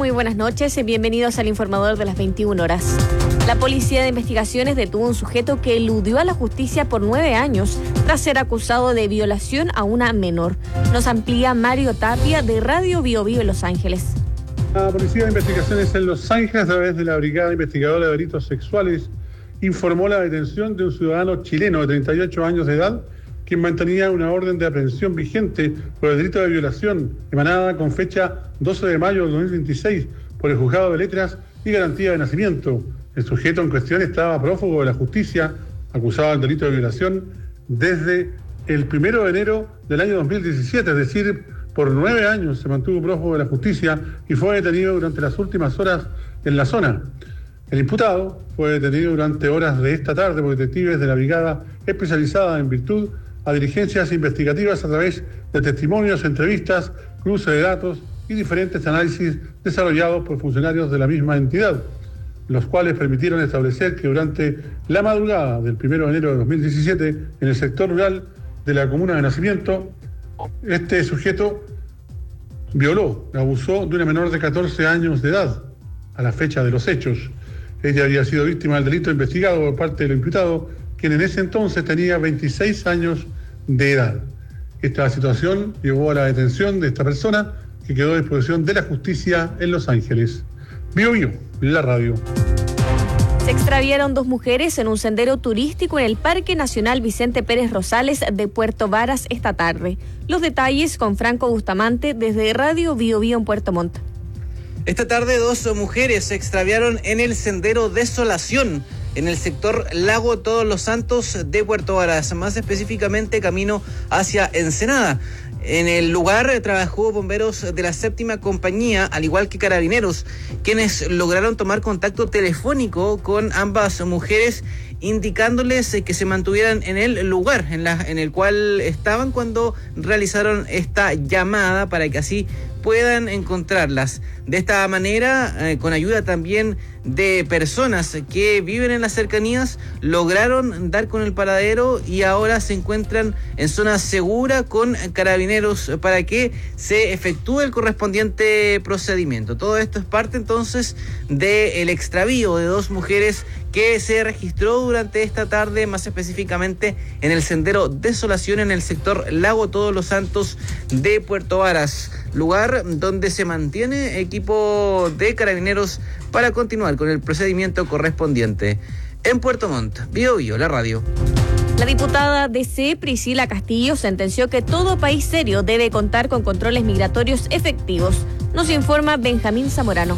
Muy buenas noches. Bienvenidos al informador de las 21 horas. La Policía de Investigaciones detuvo a un sujeto que eludió a la justicia por 9 años tras ser acusado de violación a una menor. Nos amplía Mario Tapia de Radio Bio Bio en Los Ángeles. La Policía de Investigaciones en Los Ángeles, a través de la Brigada Investigadora de Delitos Sexuales, informó la detención de un ciudadano chileno de 38 años de edad, quien mantenía una orden de aprehensión vigente por el delito de violación, emanada con fecha 12 de mayo de 2026 por el Juzgado de Letras y Garantía de Nacimiento. El sujeto en cuestión estaba prófugo de la justicia, acusado del delito de violación, desde el 1 de enero del año 2017, es decir, por 9 años se mantuvo prófugo de la justicia y fue detenido durante las últimas horas en la zona. El imputado fue detenido durante horas de esta tarde por detectives de la Brigada Especializada en virtud a diligencias investigativas a través de testimonios, entrevistas, cruce de datos y diferentes análisis desarrollados por funcionarios de la misma entidad, los cuales permitieron establecer que durante la madrugada del 1 de enero de 2017, en el sector rural de la comuna de Nacimiento, este sujeto violó, abusó de una menor de 14 años de edad a la fecha de los hechos. Ella había sido víctima del delito investigado por parte del imputado, quien en ese entonces tenía 26 años de edad. Esta situación llevó a la detención de esta persona, que quedó a disposición de la justicia en Los Ángeles. Bio Bio, la radio. Se extraviaron 2 mujeres en un sendero turístico en el Parque Nacional Vicente Pérez Rosales de Puerto Varas esta tarde. Los detalles con Franco Bustamante desde Radio Bio Bio en Puerto Montt. Esta tarde 2 mujeres se extraviaron en el sendero Desolación, en el sector Lago Todos los Santos de Puerto Varas, más específicamente camino hacia Ensenada. En el lugar trabajó bomberos de la 7ª compañía, al igual que carabineros, quienes lograron tomar contacto telefónico con ambas mujeres, indicándoles que se mantuvieran en el lugar en el cual estaban cuando realizaron esta llamada para que así puedan encontrarlas. De esta manera, con ayuda también de personas que viven en las cercanías, lograron dar con el paradero y ahora se encuentran en zona segura con carabineros para que se efectúe el correspondiente procedimiento. Todo esto es parte entonces del extravío de 2 mujeres que se registró durante esta tarde, más específicamente en el sendero Desolación en el sector Lago Todos los Santos de Puerto Varas, lugar donde se mantiene equipo de carabineros para continuar con el procedimiento correspondiente. En Puerto Montt, Bio Bio, la radio. La diputada DC, Priscila Castillo, sentenció que todo país serio debe contar con controles migratorios efectivos. Nos informa Benjamín Zamorano.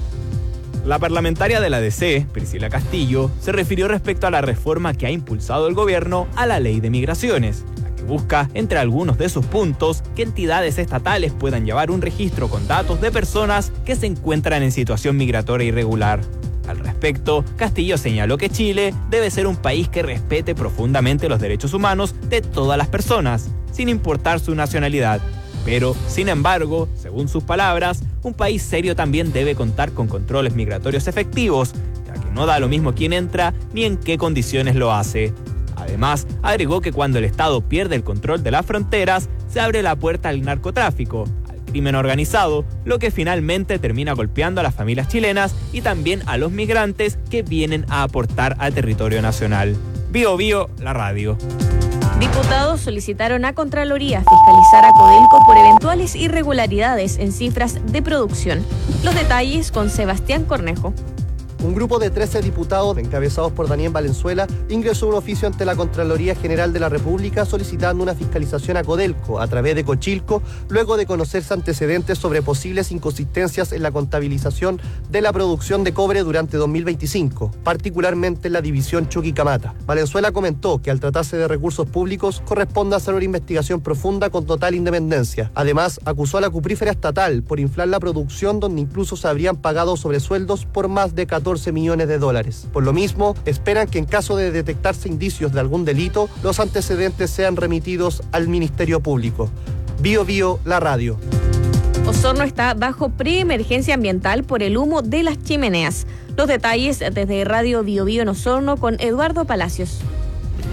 La parlamentaria de la DC, Priscila Castillo, se refirió respecto a la reforma que ha impulsado el gobierno a la ley de migraciones, la que busca, entre algunos de sus puntos, que entidades estatales puedan llevar un registro con datos de personas que se encuentran en situación migratoria irregular. Al respecto, Castillo señaló que Chile debe ser un país que respete profundamente los derechos humanos de todas las personas, sin importar su nacionalidad. Pero, sin embargo, según sus palabras, un país serio también debe contar con controles migratorios efectivos, ya que no da lo mismo quién entra ni en qué condiciones lo hace. Además, agregó que cuando el Estado pierde el control de las fronteras, se abre la puerta al narcotráfico, al crimen organizado, lo que finalmente termina golpeando a las familias chilenas y también a los migrantes que vienen a aportar al territorio nacional. Bio Bio, la radio. Diputados solicitaron a Contraloría fiscalizar a Codelco por eventuales irregularidades en cifras de producción. Los detalles con Sebastián Cornejo. Un grupo de 13 diputados, encabezados por Daniel Valenzuela, ingresó un oficio ante la Contraloría General de la República solicitando una fiscalización a Codelco a través de Cochilco, luego de conocerse antecedentes sobre posibles inconsistencias en la contabilización de la producción de cobre durante 2025, particularmente en la división Chuquicamata. Valenzuela comentó que al tratarse de recursos públicos corresponde hacer una investigación profunda con total independencia. Además, acusó a la cuprífera estatal por inflar la producción, donde incluso se habrían pagado sobresueldos por más de 14 millones de dólares. Por lo mismo, esperan que en caso de detectarse indicios de algún delito, los antecedentes sean remitidos al Ministerio Público. Bio Bio, la radio. Osorno está bajo preemergencia ambiental por el humo de las chimeneas. Los detalles desde Radio Bio Bio en Osorno con Eduardo Palacios.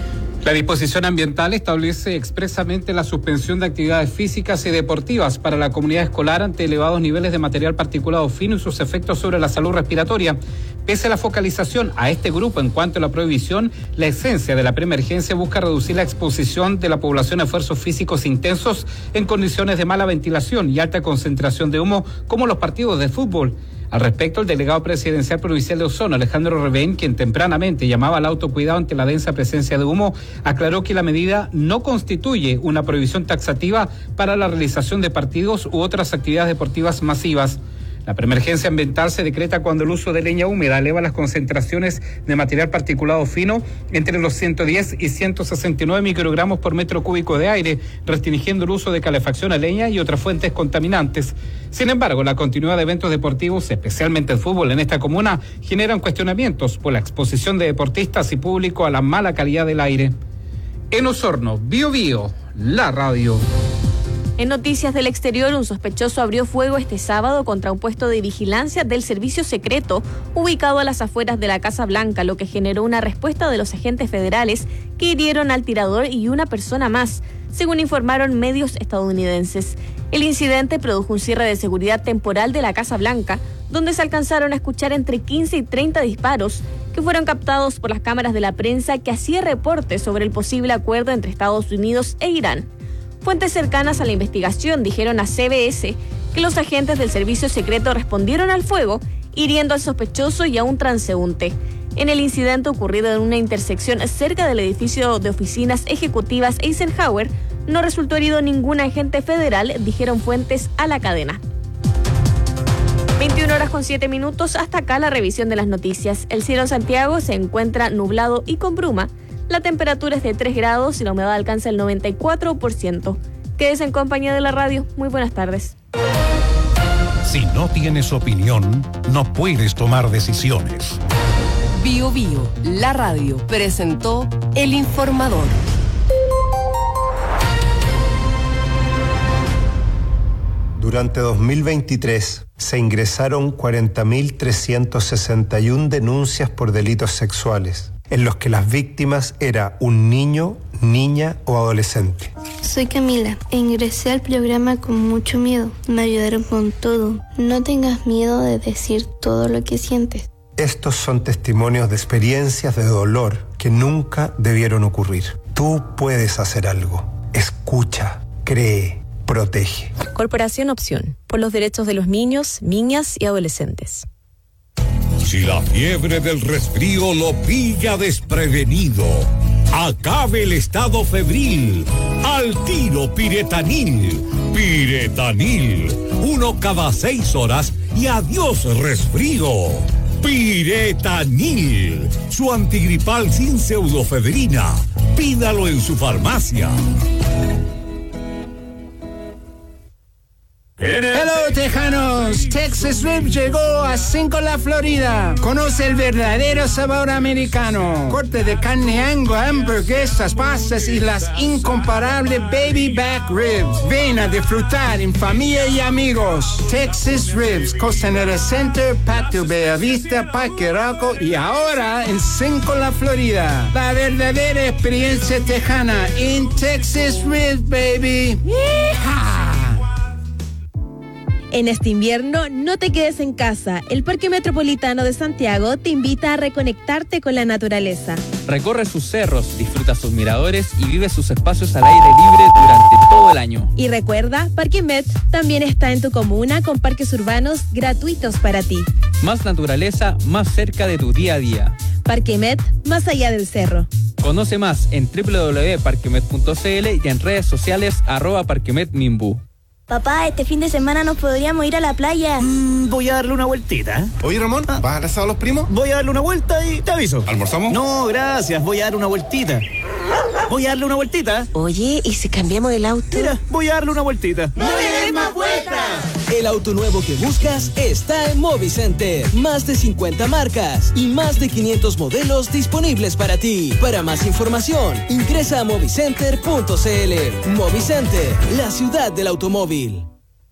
La disposición ambiental establece expresamente la suspensión de actividades físicas y deportivas para la comunidad escolar ante elevados niveles de material particulado fino y sus efectos sobre la salud respiratoria. Pese a la focalización a este grupo en cuanto a la prohibición, la esencia de la preemergencia busca reducir la exposición de la población a esfuerzos físicos intensos en condiciones de mala ventilación y alta concentración de humo, como los partidos de fútbol. Al respecto, el delegado presidencial provincial de Osorno, Alejandro Revén, quien tempranamente llamaba al autocuidado ante la densa presencia de humo, aclaró que la medida no constituye una prohibición taxativa para la realización de partidos u otras actividades deportivas masivas. La preemergencia ambiental se decreta cuando el uso de leña húmeda eleva las concentraciones de material particulado fino entre los 110 y 169 microgramos por metro cúbico de aire, restringiendo el uso de calefacción a leña y otras fuentes contaminantes. Sin embargo, la continuidad de eventos deportivos, especialmente el fútbol en esta comuna, generan cuestionamientos por la exposición de deportistas y público a la mala calidad del aire. En Osorno, Bio Bio, la radio. En noticias del exterior, un sospechoso abrió fuego este sábado contra un puesto de vigilancia del servicio secreto ubicado a las afueras de la Casa Blanca, lo que generó una respuesta de los agentes federales que hirieron al tirador y una persona más, según informaron medios estadounidenses. El incidente produjo un cierre de seguridad temporal de la Casa Blanca, donde se alcanzaron a escuchar entre 15 y 30 disparos que fueron captados por las cámaras de la prensa que hacía reportes sobre el posible acuerdo entre Estados Unidos e Irán. Fuentes cercanas a la investigación dijeron a CBS que los agentes del servicio secreto respondieron al fuego, hiriendo al sospechoso y a un transeúnte. En el incidente ocurrido en una intersección cerca del edificio de oficinas ejecutivas Eisenhower, no resultó herido ningún agente federal, dijeron fuentes a la cadena. 21:07. Hasta acá la revisión de las noticias. El cielo en Santiago se encuentra nublado y con bruma. La temperatura es de 3 grados y la humedad alcanza el 94%. Quédese en compañía de la radio. Muy buenas tardes. Si no tienes opinión, no puedes tomar decisiones. Bio Bio, la radio, presentó El Informador. Durante 2023 se ingresaron 40.361 denuncias por delitos sexuales, en los que las víctimas era un niño, niña o adolescente. Soy Camila e ingresé al programa con mucho miedo. Me ayudaron con todo. No tengas miedo de decir todo lo que sientes. Estos son testimonios de experiencias de dolor que nunca debieron ocurrir. Tú puedes hacer algo. Escucha, cree, protege. Corporación Opción, por los derechos de los niños, niñas y adolescentes. Si la fiebre del resfrío lo pilla desprevenido, acabe el estado febril. Al tiro Piretanil. Piretanil. 1 cada 6 horas y adiós resfrío. Piretanil. Su antigripal sin pseudofedrina. Pídalo en su farmacia. Hello, tejanos. Texas Rib llegó a Cinco-La, Florida. Conoce el verdadero sabor americano. Corte de carne Angus, hamburguesas, pastas y las incomparables baby back ribs. Ven a disfrutar en familia y amigos. Texas Ribs, Costanera Center, Patio Bellavista, Parque Arauco y ahora en Cinco-La, Florida. La verdadera experiencia tejana en Texas Ribs, baby. ¡Yeehaw! En este invierno, no te quedes en casa. El Parque Metropolitano de Santiago te invita a reconectarte con la naturaleza. Recorre sus cerros, disfruta sus miradores y vive sus espacios al aire libre durante todo el año. Y recuerda, Parque Met también está en tu comuna con parques urbanos gratuitos para ti. Más naturaleza, más cerca de tu día a día. Parque Met, más allá del cerro. Conoce más en www.parquemet.cl y en redes sociales @parquemetminbu. Papá, este fin de semana nos podríamos ir a la playa. Voy a darle una vueltita. Oye, Ramón, ¿vas a abrazar a los primos? Voy a darle una vuelta y te aviso. ¿Almorzamos? No, gracias, voy a dar una vueltita. Voy a darle una vueltita. Oye, ¿y si cambiamos el auto? Mira, voy a darle una vueltita. ¡No le des más vueltas! El auto nuevo que buscas está en Movicenter. Más de 50 marcas y más de 500 modelos disponibles para ti. Para más información, ingresa a movicenter.cl. Movicenter, la ciudad del automóvil.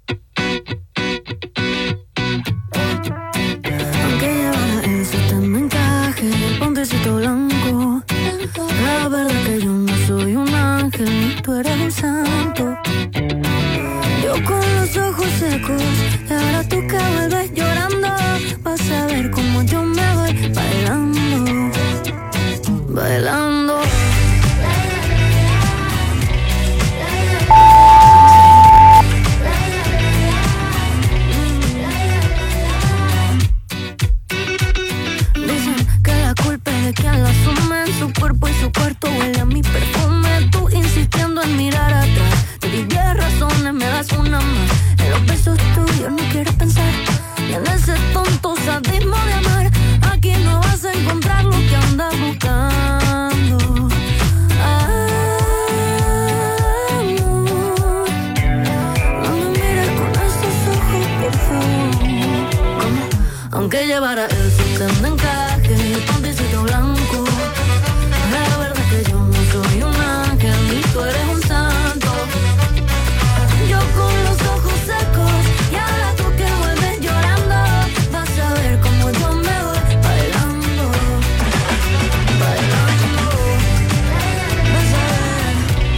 Aunque llevara eso, te me encaje el pontecito blanco. La verdad que yo no sadismo de amar. Aquí no vas a encontrar lo que andas buscando. No me mires con esos ojos, por favor. Aunque llevara el sostén de encaje y el panticito blanco, la verdad es que yo no soy un ángel ni tú eres un santo. Yo con los ojos secos y ahora tú que vuelves llorando, vas a ver cómo yo me voy bailando, bailando. Vas a ver,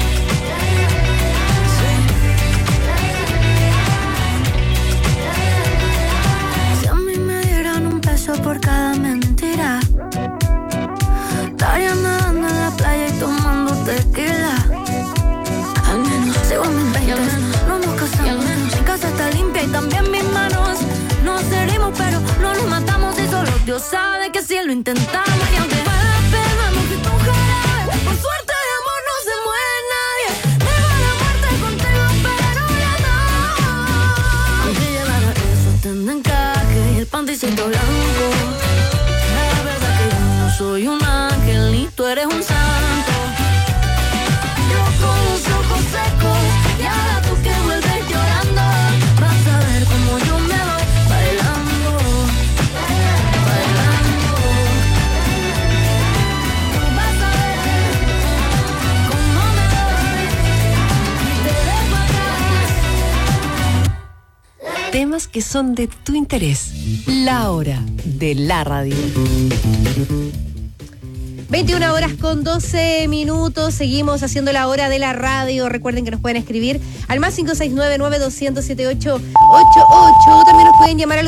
sí. Si a mí me dieran un peso por cada mentira, estaría nadando en la playa y tomando tequila. Al menos sigo en mis 20, no nos casamos. Mi casa está limpia y también mis manos. Nos herimos pero no nos matamos y solo Dios sabe que si lo intentamos. Y aunque vale la pena no fui tu jarabe, por suerte de amor no se muere nadie. Me va la muerte contigo pero ya no. Aunque llevara el sostén de encaje y el panticito blanco, la verdad que yo no soy un ángel ni tú eres un santo. Yo con los ojos secos y ahora tú que vuelves llorando, vas a ver cómo yo me voy bailando, bailando. Tú vas a ver cómo me voy y te dejo atrás. Temas que son de tu interés. La hora de la radio. 21 horas con 12 minutos, seguimos haciendo la hora de la radio. Recuerden que nos pueden escribir al más 569-9200-7888. También nos pueden llamar al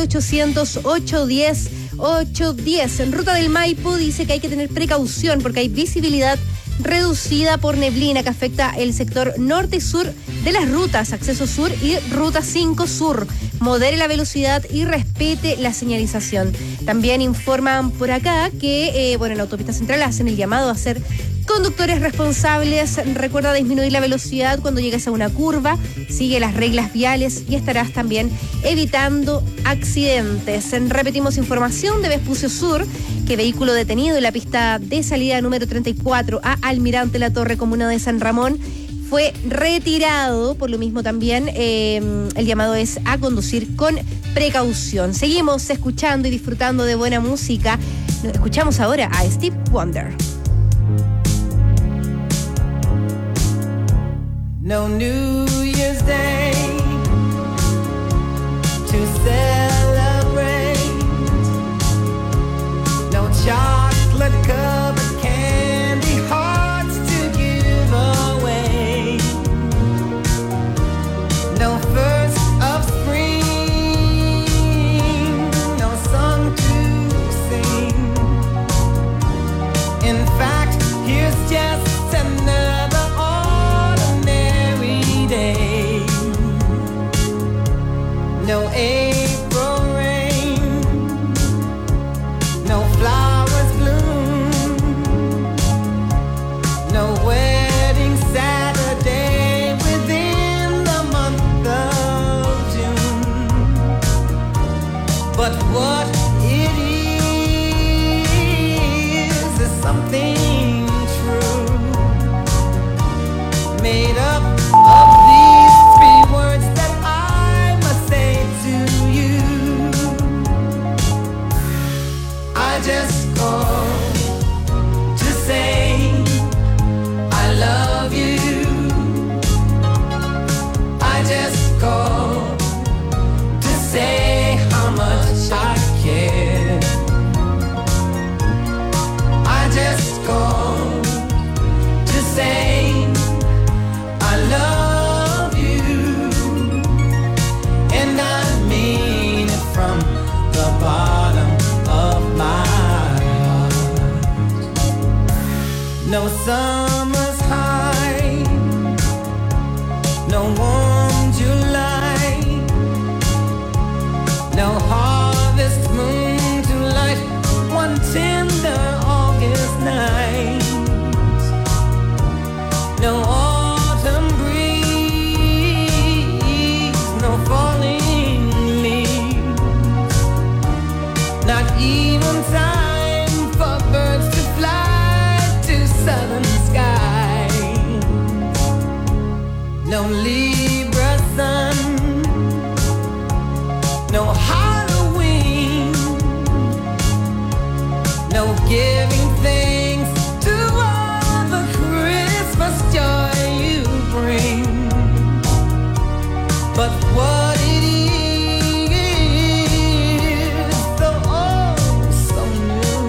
800-810-810. En Ruta del Maipo dice que hay que tener precaución porque hay visibilidad reducida por neblina que afecta el sector norte y sur de las rutas, acceso sur y ruta 5 sur. Modere la velocidad y respete la señalización. También informan por acá que, en la autopista central hacen el llamado a ser conductores responsables. Recuerda disminuir la velocidad cuando llegues a una curva, sigue las reglas viales y estarás también evitando accidentes. Repetimos información de Vespucio Sur, que vehículo detenido en la pista de salida número 34 a Almirante La Torre, comuna de San Ramón, fue retirado. Por lo mismo también el llamado es a conducir con precaución. Seguimos escuchando y disfrutando de buena música. Escuchamos ahora a Steve Wonder. No New Year's Day to celebrate. No chocolate covered candy hearts to give away. No first of spring, no song to sing. In fact, here's just another day. No April rain, no flowers bloom, no wedding Saturday within the month of June. But what it is something true, made up of these three words that I must say to you. I just called to say I love you. I just called to say how much I care. time for birds to fly to southern skies. No Libra sun, no Halloween, no giving thanks to all the Christmas joy you bring. But what it is, so oh so new,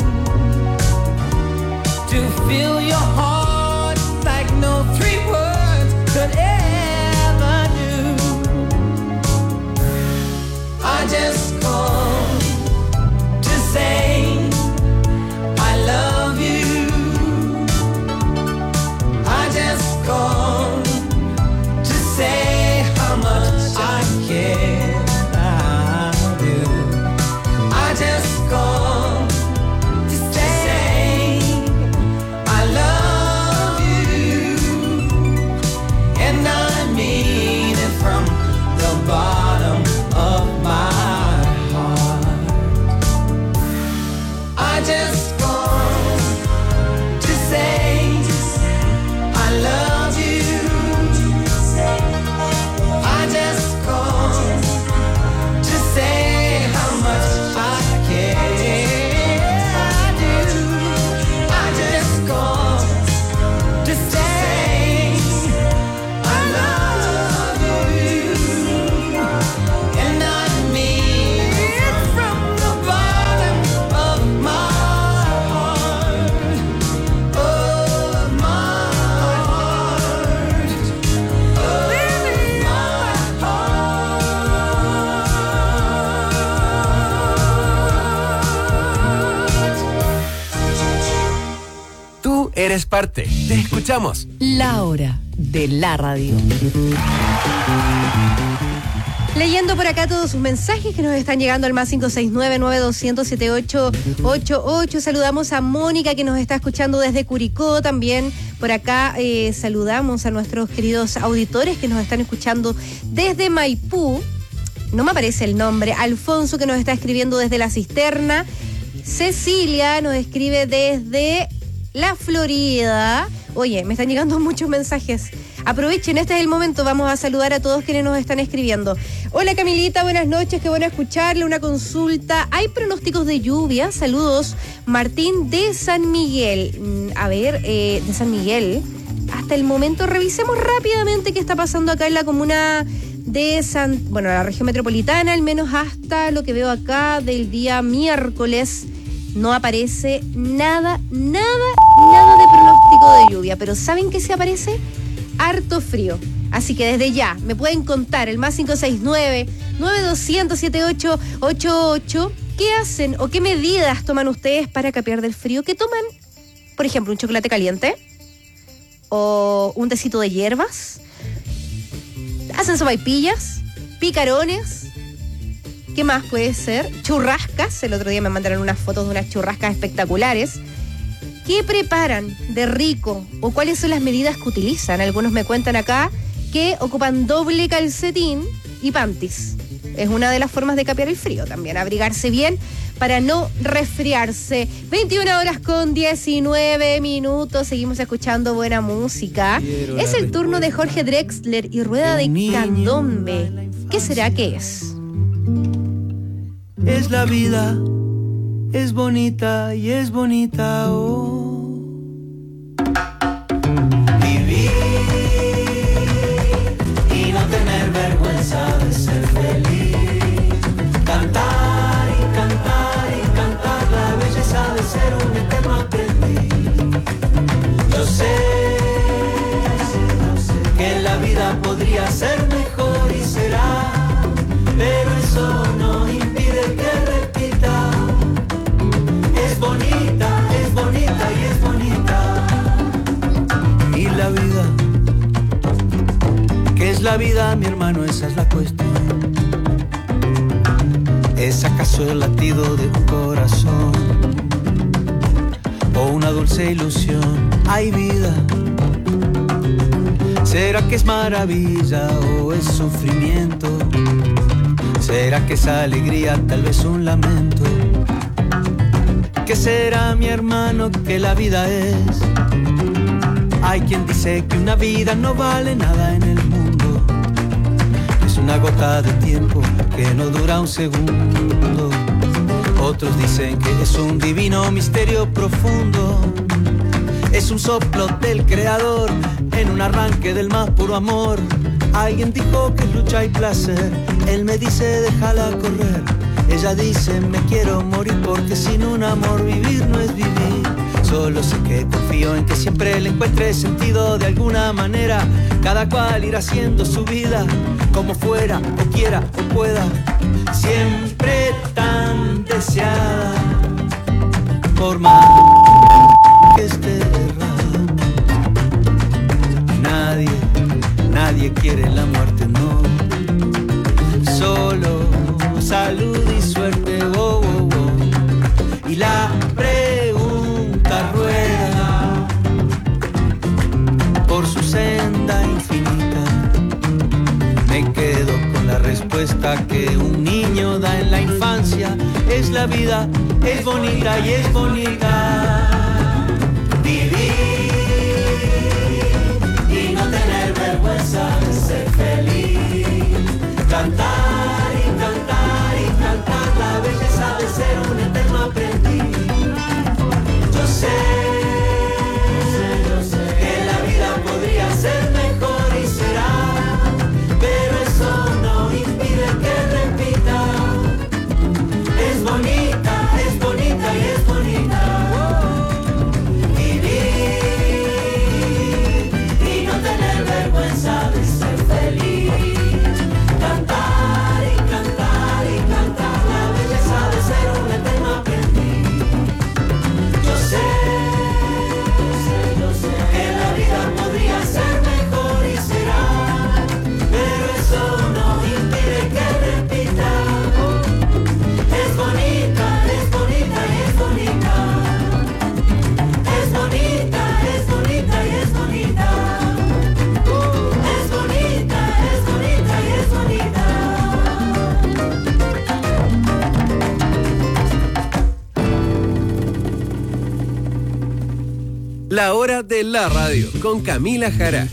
to fill your heart like no three words could ever do. I just called to say I love you. I just called to say how much I care. I do. I just called to say I love you, and I mean it from the bottom of my heart. I just called to say I love you. I just called to say how much I care. I do. I just called to say I love you, and I mean it from the bottom of my heart, of my heart, of Tú eres parte. Te escuchamos. La hora de la radio. Leyendo por acá todos sus mensajes que nos están llegando al más 569-9200-7888. Saludamos a Mónica que nos está escuchando desde Curicó. También por acá saludamos a nuestros queridos auditores que nos están escuchando desde Maipú. No me aparece el nombre. Alfonso que nos está escribiendo desde La Cisterna. Cecilia nos escribe desde La Florida. Oye, me están llegando muchos mensajes. Aprovechen, este es el momento, vamos a saludar a todos quienes nos están escribiendo. Hola Camilita, buenas noches, qué bueno escucharle, una consulta. ¿Hay pronósticos de lluvia? Saludos, Martín de San Miguel. De San Miguel. Hasta el momento, revisemos rápidamente qué está pasando acá en la comuna de la región metropolitana, al menos hasta lo que veo acá del día miércoles. No aparece nada de pronóstico de lluvia, pero ¿saben qué se aparece? Harto frío. Así que desde ya me pueden contar el más 569-9200-7888 qué hacen o qué medidas toman ustedes para capear del frío. ¿Qué toman? Por ejemplo, un chocolate caliente o un tecito de hierbas. ¿Hacen sopaipillas? ¿Picarones? ¿Qué más puede ser? Churrascas. El otro día me mandaron unas fotos de unas churrascas espectaculares. ¿Qué preparan de rico o cuáles son las medidas que utilizan? Algunos me cuentan acá que ocupan doble calcetín y panties. Es una de las formas de capear el frío también, abrigarse bien para no resfriarse. 21:19. Seguimos escuchando buena música. Es el turno de Jorge Drexler y Rueda de Candombe. ¿Qué será que es? Es la vida, es bonita y es bonita, oh. Vivir y no tener vergüenza de ser feliz. Cantar y cantar y cantar la belleza de ser un eterno aprendiz. Yo sé que la vida podría ser mejor y será, pero eso no impide que repita. Es bonita y es bonita. Y la vida, ¿qué es la vida, mi hermano? Esa es la cuestión. ¿Es acaso el latido de un corazón o una dulce ilusión? Hay vida. ¿Será que es maravilla o es sufrimiento? ¿Será que es alegría, tal vez un lamento? ¿Qué será, mi hermano, que la vida es? Hay quien dice que una vida no vale nada en el mundo. Es una gota de tiempo que no dura un segundo. Otros dicen que es un divino misterio profundo. Es un soplo del creador en un arranque del más puro amor. Alguien dijo que es lucha y placer. Él me dice déjala correr. Ella dice me quiero morir porque sin un amor vivir no es vivir. Solo sé que confío en que siempre le encuentre sentido de alguna manera. Cada cual irá haciendo su vida como fuera o quiera o pueda. Siempre tan deseada por más que esté errada. Nadie quiere la muerte, no. Solo salud y suerte, oh, oh, oh. Y la pregunta rueda por su senda infinita. Me quedo con la respuesta que un niño da en la infancia. Es la vida, es bonita y es bonita. Vivir y no tener vergüenza de ser feliz. Cantar y cantar y cantar la belleza de ser un eterno aprendiz. Yo sé que la vida podría ser mejor y será, pero eso no impide que repita. Es bonita y es bonita. Vivir y no tener vergüenza de ser feliz. Cantar y cantar y cantar la belleza de ser un eterno aprendiz. Yo sé que la vida podría ser mejor y será, pero eso no impide que repita. Es bonita y es bonita. Es bonita y es bonita. Es bonita y es bonita. La hora de la radio con Camila Jara.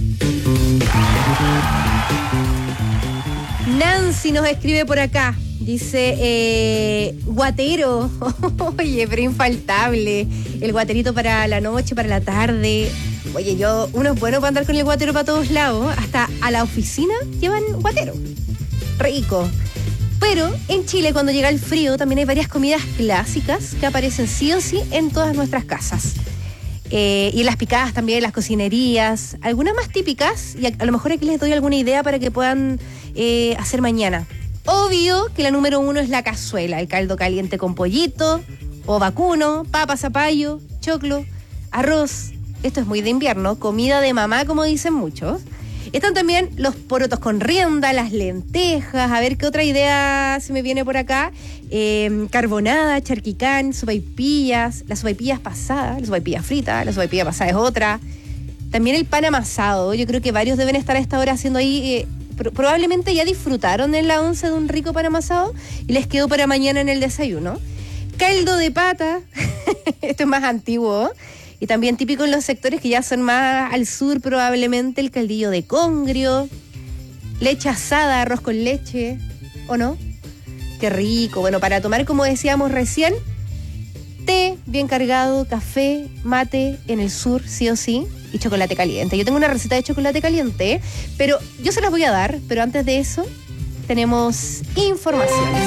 Nancy nos escribe por acá. Dice, guatero. Oye, pero infaltable. El guaterito para la noche, para la tarde. Oye, uno es bueno para andar con el guatero para todos lados. Hasta a la oficina llevan guatero. Rico. Pero en Chile, cuando llega el frío, también hay varias comidas clásicas que aparecen sí o sí en todas nuestras casas. Y en las picadas también, las cocinerías. Algunas más típicas, y a lo mejor aquí les doy alguna idea para que puedan hacer mañana. Obvio que la número 1 es la cazuela, el caldo caliente con pollito, o vacuno, papa, zapallo, choclo, arroz. Esto es muy de invierno, comida de mamá, como dicen muchos. Están también los porotos con rienda, las lentejas, a ver qué otra idea se me viene por acá. Carbonada, charquicán, sopaipillas, las sopaipillas pasadas, la sopaipilla frita, la sopaipilla pasada es otra. También el pan amasado, yo creo que varios deben estar a esta hora haciendo ahí... probablemente ya disfrutaron en la once de un rico pan amasado y les quedó para mañana en el desayuno. Caldo de pata, esto es más antiguo, y también típico en los sectores que ya son más al sur, probablemente el caldillo de congrio, leche asada, arroz con leche, ¿o no? Qué rico. Bueno, para tomar, como decíamos recién, té bien cargado, café, mate en el sur, sí o sí, y chocolate caliente. Yo tengo una receta de chocolate caliente, pero yo se las voy a dar, pero antes de eso tenemos informaciones.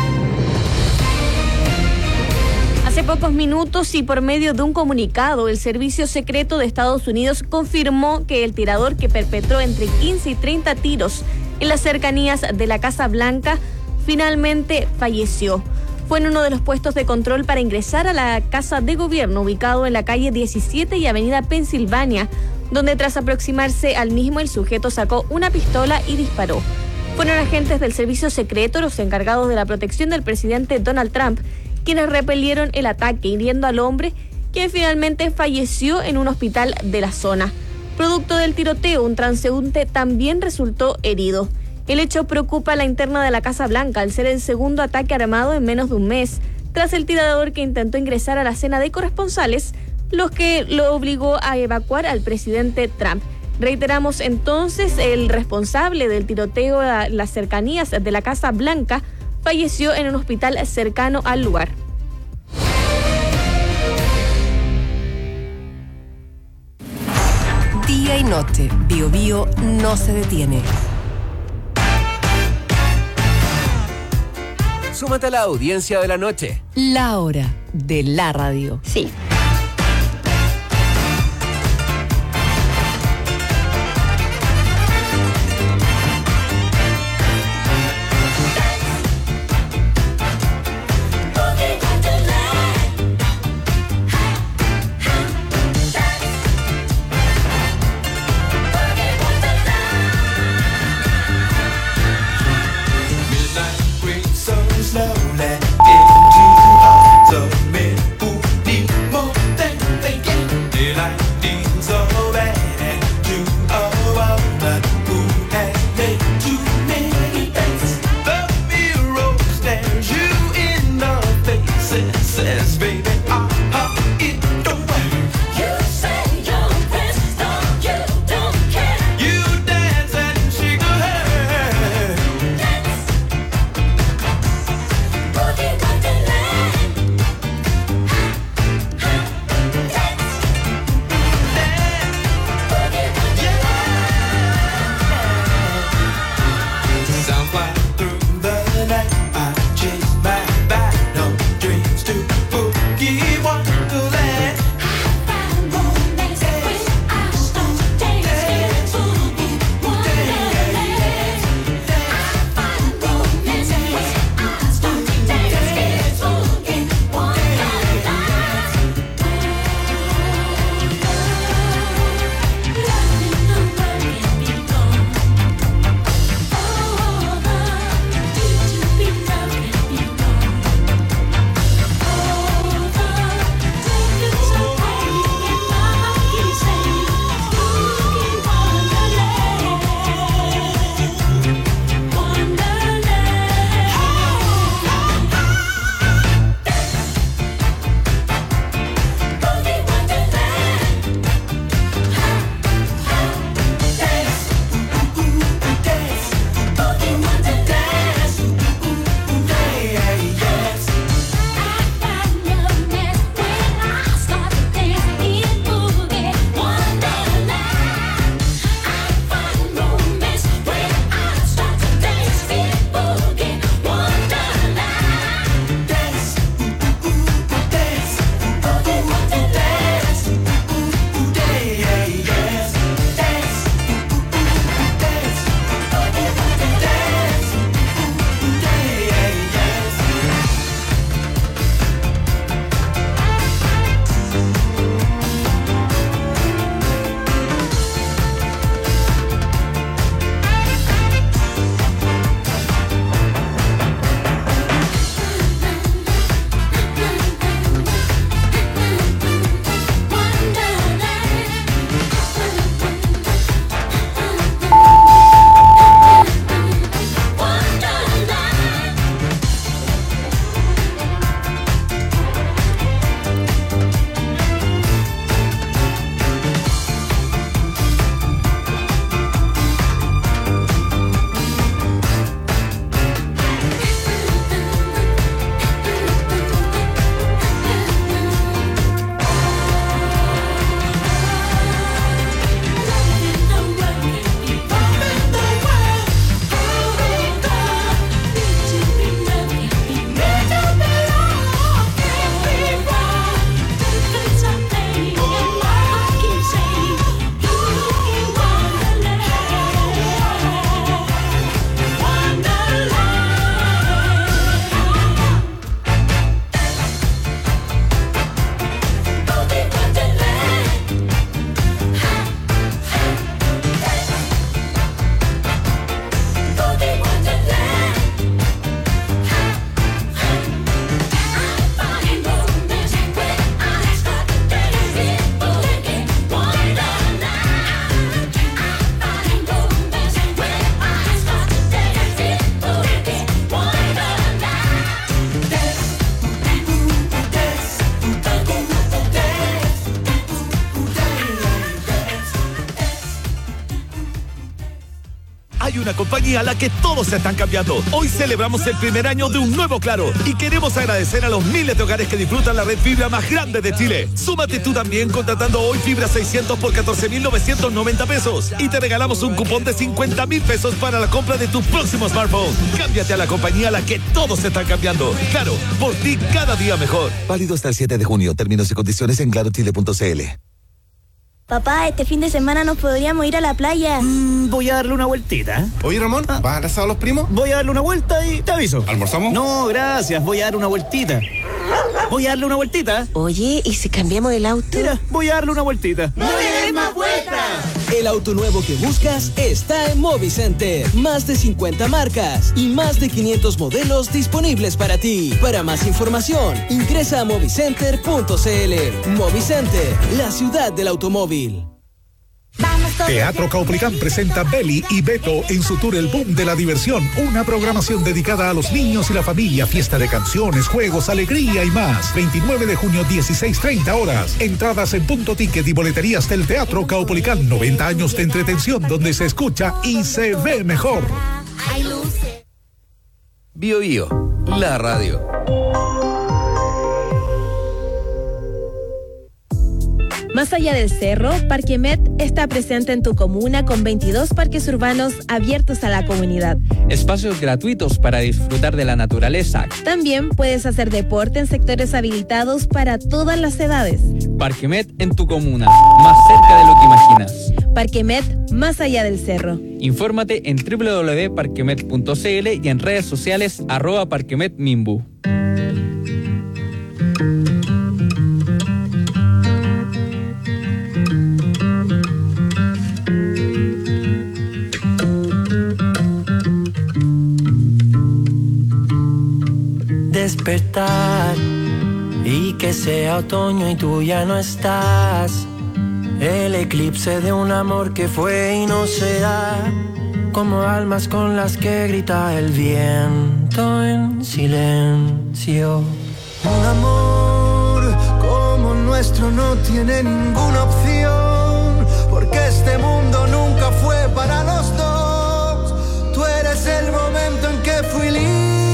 Hace pocos minutos y por medio de un comunicado, el Servicio Secreto de Estados Unidos confirmó que el tirador que perpetró entre 15 y 30 tiros en las cercanías de la Casa Blanca finalmente falleció. Fue en uno de los puestos de control para ingresar a la Casa de Gobierno, ubicado en la calle 17 y Avenida Pensilvania, donde tras aproximarse al mismo el sujeto sacó una pistola y disparó. Fueron agentes del Servicio Secreto los encargados de la protección del presidente Donald Trump, quienes repelieron el ataque, hiriendo al hombre, quien finalmente falleció en un hospital de la zona. Producto del tiroteo, un transeúnte también resultó herido. El hecho preocupa a la interna de la Casa Blanca al ser el segundo ataque armado en menos de un mes, tras el tirador que intentó ingresar a la cena de corresponsales, los que lo obligó a evacuar al presidente Trump. Reiteramos entonces, el responsable del tiroteo a las cercanías de la Casa Blanca falleció en un hospital cercano al lugar. Día y noche, Bío Bío no se detiene. Súmate a la audiencia de la noche. La hora de la radio. Sí. Slowly into the arms of men who need more. una compañía a la que todos se están cambiando. Hoy celebramos el primer año de un nuevo Claro y queremos agradecer a los miles de hogares que disfrutan la red fibra más grande de Chile. Súmate tú también contratando hoy fibra 600 por 14.990 pesos y te regalamos un cupón de 50.000 pesos para la compra de tu próximo smartphone. Cámbiate a la compañía a la que todos se están cambiando. Claro, por ti cada día mejor. Válido hasta el 7 de junio. Términos y condiciones en clarochile.cl. Papá, este fin de semana nos podríamos ir a la playa. Voy a darle una vueltita. Oye, Ramón, ¿vas a abrazar a los primos? Voy a darle una vuelta y te aviso. ¿Almorzamos? No, gracias. Voy a dar una vueltita. Voy a darle una vueltita. Oye, ¿y si cambiamos el auto? Mira, voy a darle una vueltita. ¡No le des más vueltas! El auto nuevo que buscas está en Movicenter. Más de 50 marcas y más de 500 modelos disponibles para ti. Para más información, ingresa a movicenter.cl. Movicenter, la ciudad del automóvil. Teatro Caupolicán presenta Beli y Beto en su tour El Boom de la Diversión, una programación dedicada a los niños y la familia, fiesta de canciones, juegos, alegría y más. 29 de junio, 16:30 horas. Entradas en Punto Ticket y boleterías del Teatro Caupolicán. 90 años de entretención donde se escucha y se ve mejor. Bio Bio, la radio. Más allá del cerro, Parquemet está presente en tu comuna con 22 parques urbanos abiertos a la comunidad. Espacios gratuitos para disfrutar de la naturaleza. También puedes hacer deporte en sectores habilitados para todas las edades. Parquemet en tu comuna, más cerca de lo que imaginas. Parquemet, más allá del cerro. Infórmate en www.parquemet.cl y en redes sociales @parquemetmimbu. Despertar y que sea otoño y tú ya no estás. El eclipse de un amor que fue y no será, como almas con las que grita el viento en silencio. Un amor como nuestro no tiene ninguna opción, porque este mundo nunca fue para los dos. Tú eres el momento en que fui libre.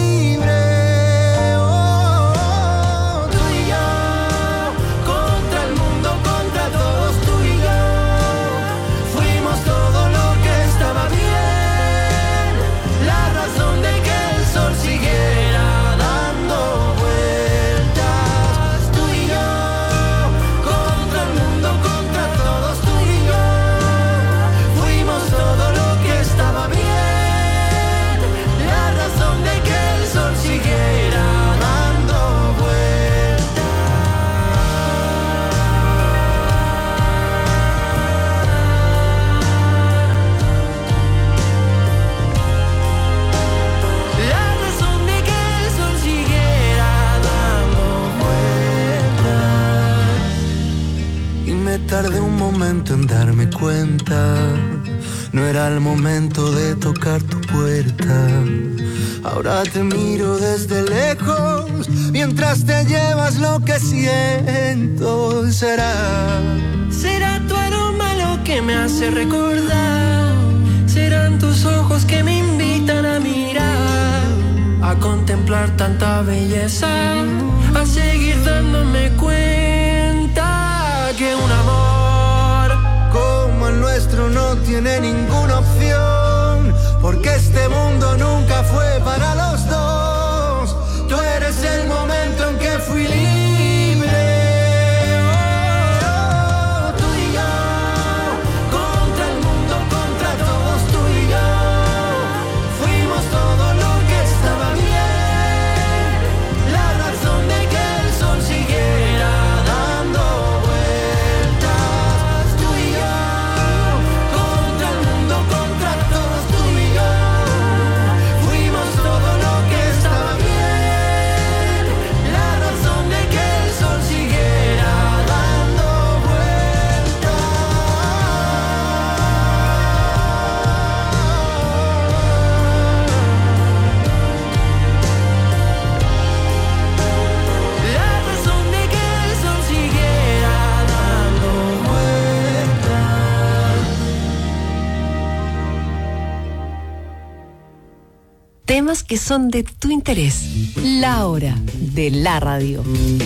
Tardé un momento en darme cuenta, no era el momento de tocar tu puerta. Ahora te miro desde lejos, mientras te llevas lo que siento. Será tu aroma lo que me hace recordar, serán tus ojos que me invitan a mirar, a contemplar tanta belleza, a seguir dándome cuenta que un amor como el nuestro no tiene ninguna opción, porque este mundo nunca fue para los dos. Tú eres el momento en que fui libre. Tú y yo, contra el mundo, contra todos, tú y yo, fuimos todo lo que estaba bien, la razón de que el sol siguiera dando vueltas. Tú y yo, contra el mundo, contra temas que son de tu interés. La hora de la radio.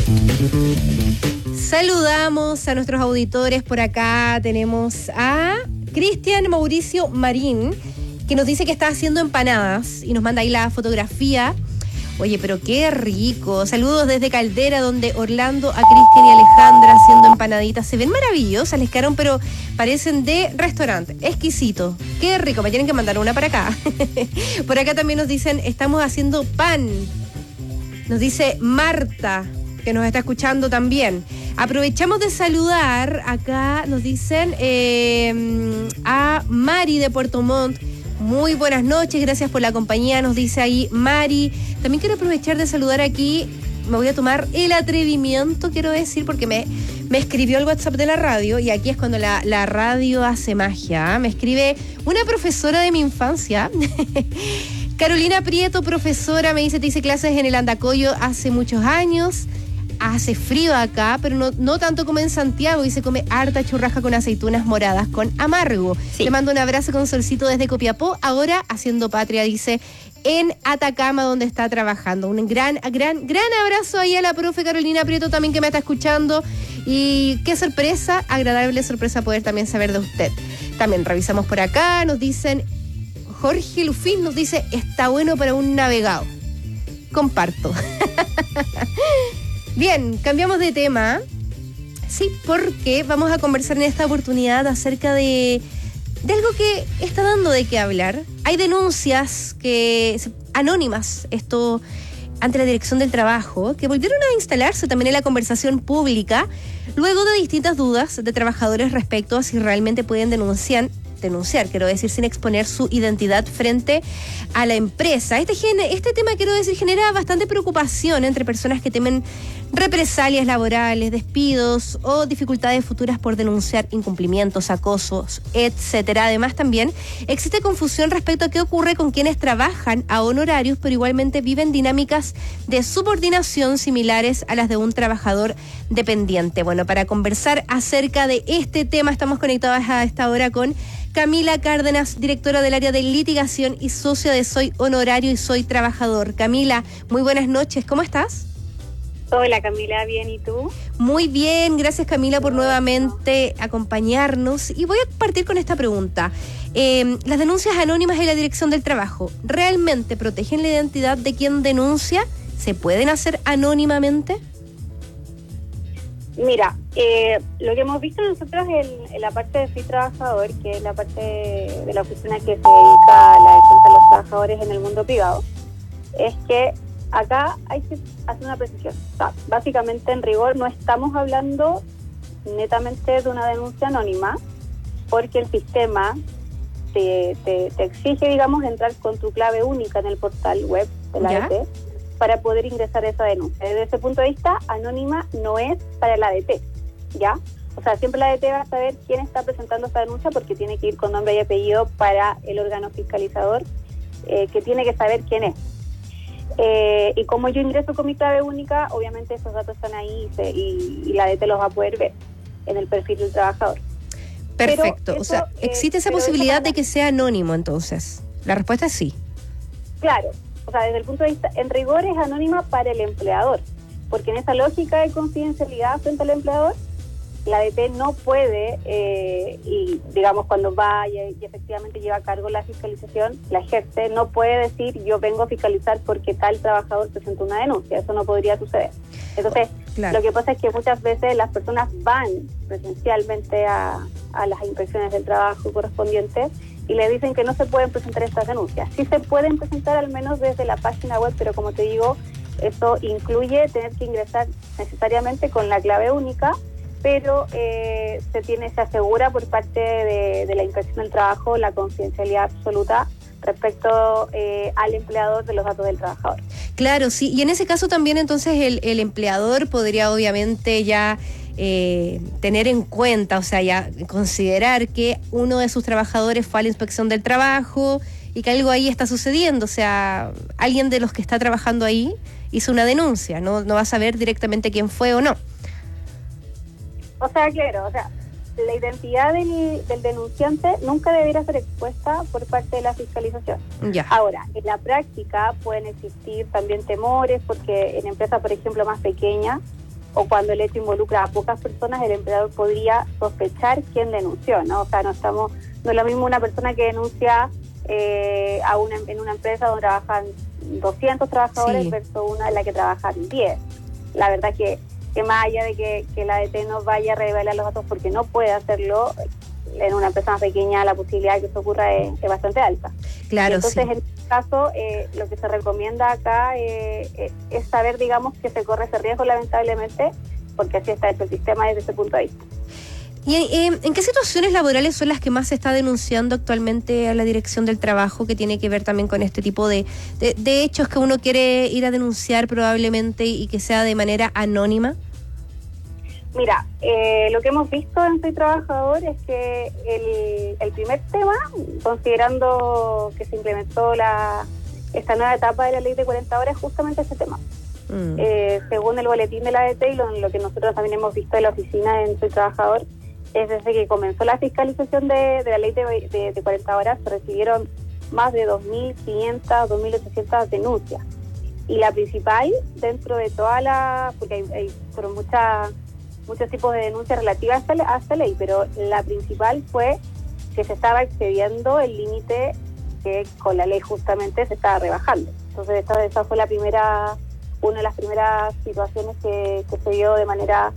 Saludamos a nuestros auditores por acá. Tenemos a Cristian Mauricio Marín, que nos dice que está haciendo empanadas y nos manda ahí la fotografía. Oye, pero qué rico. Saludos desde Caldera, donde Orlando, a Cristian y Alejandra haciendo empanaditas. Se ven maravillosas, les quedaron, pero parecen de restaurante. Exquisito. Qué rico. Me tienen que mandar una para acá. Por acá también nos dicen, estamos haciendo pan. Nos dice Marta, que nos está escuchando también. Aprovechamos de saludar, acá nos dicen, a Mari de Puerto Montt. Muy buenas noches, gracias por la compañía, nos dice ahí Mari. También quiero aprovechar de saludar aquí, me voy a tomar el atrevimiento, quiero decir, porque me escribió el WhatsApp de la radio, y aquí es cuando la radio hace magia. Me escribe una profesora de mi infancia, Carolina Prieto, profesora, me dice, te hice clases en el Andacoyo hace muchos años. Hace frío acá, pero no tanto como en Santiago, y se come harta churrasca con aceitunas moradas con amargo. Sí. Le mando un abrazo con solcito desde Copiapó, ahora haciendo patria, dice, en Atacama, donde está trabajando. Un gran abrazo ahí a la profe Carolina Prieto también, que me está escuchando, y qué sorpresa, agradable sorpresa poder también saber de usted. También revisamos por acá, nos dicen, Jorge Lufín nos dice, está bueno para un navegado. Comparto. Bien, cambiamos de tema. Sí, porque vamos a conversar en esta oportunidad acerca de algo que está dando de qué hablar. Hay denuncias anónimas, esto ante la Dirección del Trabajo, que volvieron a instalarse también en la conversación pública, luego de distintas dudas de trabajadores respecto a si realmente pueden denunciar, quiero decir, sin exponer su identidad frente a la empresa. Este tema, quiero decir, genera bastante preocupación entre personas que temen represalias laborales, despidos o dificultades futuras por denunciar incumplimientos, acosos, etcétera. Además, también existe confusión respecto a qué ocurre con quienes trabajan a honorarios, pero igualmente viven dinámicas de subordinación similares a las de un trabajador dependiente. Bueno, para conversar acerca de este tema, estamos conectados a esta hora con Camila Cárdenas, directora del área de litigación y socia de Soy Honorario y Soy Trabajador. Camila, muy buenas noches, ¿cómo estás? Hola Camila, bien, ¿y tú? Muy bien, gracias Camila por nuevamente acompañarnos. Y voy a partir con esta pregunta. Las denuncias anónimas en la Dirección del Trabajo, ¿realmente protegen la identidad de quien denuncia? ¿Se pueden hacer anónimamente? Mira, lo que hemos visto nosotros en la parte de Soy Trabajador, que es la parte de la oficina que se dedica a la defensa de los trabajadores en el mundo privado, es que acá hay que hacer una precisión. O sea, básicamente, en rigor, no estamos hablando netamente de una denuncia anónima, porque el sistema te exige, digamos, entrar con tu clave única en el portal web de la ADT para poder ingresar esa denuncia. Desde ese punto de vista, anónima no es para la ADT, ¿ya? O sea, siempre la ADT va a saber quién está presentando esta denuncia, porque tiene que ir con nombre y apellido para el órgano fiscalizador, que tiene que saber quién es. Y como yo ingreso con mi clave única, obviamente esos datos están ahí y la ADT los va a poder ver en el perfil del trabajador. Perfecto, o sea, ¿existe esa posibilidad de que sea anónimo entonces? La respuesta es sí. Claro, o sea, desde el punto de vista, en rigor es anónima para el empleador, porque en esa lógica de confidencialidad frente al empleador, la ADT no puede, y digamos cuando va y efectivamente lleva a cargo la fiscalización, la ejerce, no puede decir yo vengo a fiscalizar porque tal trabajador presentó una denuncia. Eso no podría suceder. Entonces, Lo que pasa es que muchas veces las personas van presencialmente a las inspecciones del trabajo correspondientes y le dicen que no se pueden presentar estas denuncias. Sí se pueden presentar al menos desde la página web, pero como te digo, eso incluye tener que ingresar necesariamente con la clave única, pero se asegura por parte de la Inspección del Trabajo la confidencialidad absoluta respecto al empleador de los datos del trabajador. Claro, sí, y en ese caso también entonces el empleador podría obviamente ya tener en cuenta, o sea, ya considerar que uno de sus trabajadores fue a la Inspección del Trabajo y que algo ahí está sucediendo, o sea, alguien de los que está trabajando ahí hizo una denuncia, no va a saber directamente quién fue o no. O sea, claro, o sea, la identidad del denunciante nunca debería ser expuesta por parte de la fiscalización. Ya. Ahora, en la práctica pueden existir también temores, porque en empresas, por ejemplo, más pequeñas, o cuando el hecho involucra a pocas personas, el empleador podría sospechar quién denunció, ¿no? O sea, no es lo mismo una persona que denuncia en una empresa donde trabajan 200 trabajadores versus una en la que trabajan 10. La verdad que más allá de que la ADT no vaya a revelar los datos porque no puede hacerlo, en una empresa más pequeña la posibilidad de que eso ocurra es bastante alta. Claro, entonces, en este caso, lo que se recomienda acá es saber, digamos, que se corre ese riesgo, lamentablemente, porque así está hecho el sistema desde ese punto de vista. ¿Y en qué situaciones laborales son las que más se está denunciando actualmente a la Dirección del Trabajo, que tiene que ver también con este tipo de hechos que uno quiere ir a denunciar probablemente y que sea de manera anónima? Mira, lo que hemos visto en Soy Trabajador es que el primer tema, considerando que se implementó esta nueva etapa de la ley de 40 horas, es justamente ese tema. Según el boletín de la ADT y lo que nosotros también hemos visto en la oficina en Soy Trabajador, es desde que comenzó la fiscalización de la ley de 40 horas, se recibieron más de 2.500, 2.800 denuncias. Y la principal, dentro de toda porque hay fueron muchos tipos de denuncias relativas a esta ley, pero la principal fue que se estaba excediendo el límite que con la ley justamente se estaba rebajando. Entonces esa fue una de las primeras situaciones que se dio de manera